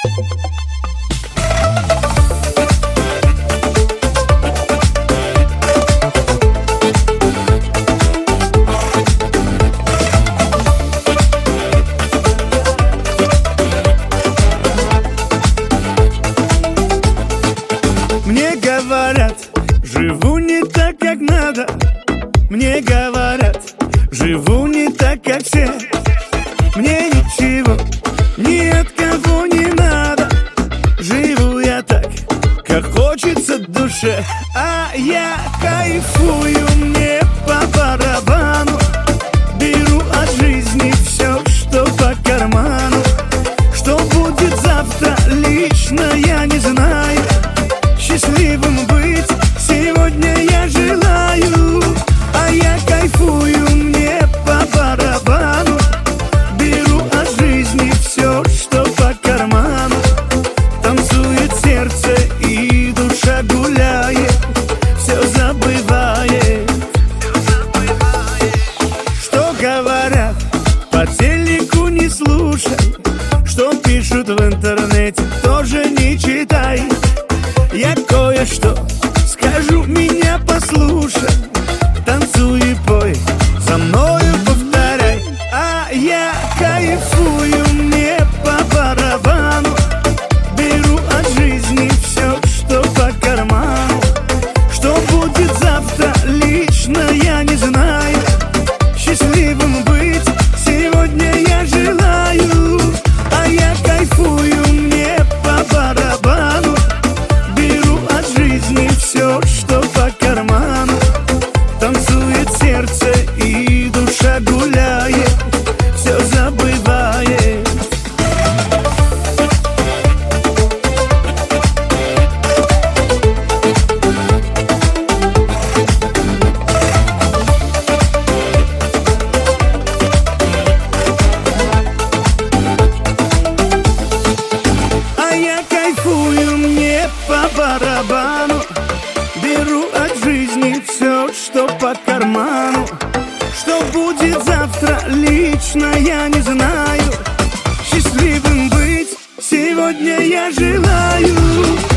Мне говорят, живу не так, как надо. Мне говорят, живу не так, как все. Мне ничего ни от кого не надо. Живу я так, как хочется душе. А я кайфую, мне по барабану. Беру от жизни все, что по карману. Что будет завтра, лично я не знаю. Счастливым быть сегодня я желаю. А я кайфую, мне по барабану. Беру от жизни все, что по карману. Танцует сердце и душа гуляет. Все забывает. Что говорят, по телеку не слушай. Что пишут в интернете, тоже не читай. Я кое-что скажу, меня послушай. Танцуй и пой, за мною повторяй. А я кайфую, мне по барабану. Беру от жизни все, что по карману. Что будет завтра, лично я не знаю. Счастливым быть сегодня я желаю. А я кайфую, мне по барабану. Беру от жизни все, что по карману. Танцует сердце и душа гуляет. Все забывает. А я кайфую, мне по барабану. Беру от жизни все, что по карману. Что будет завтра, лично я не знаю. Счастливым быть сегодня я желаю.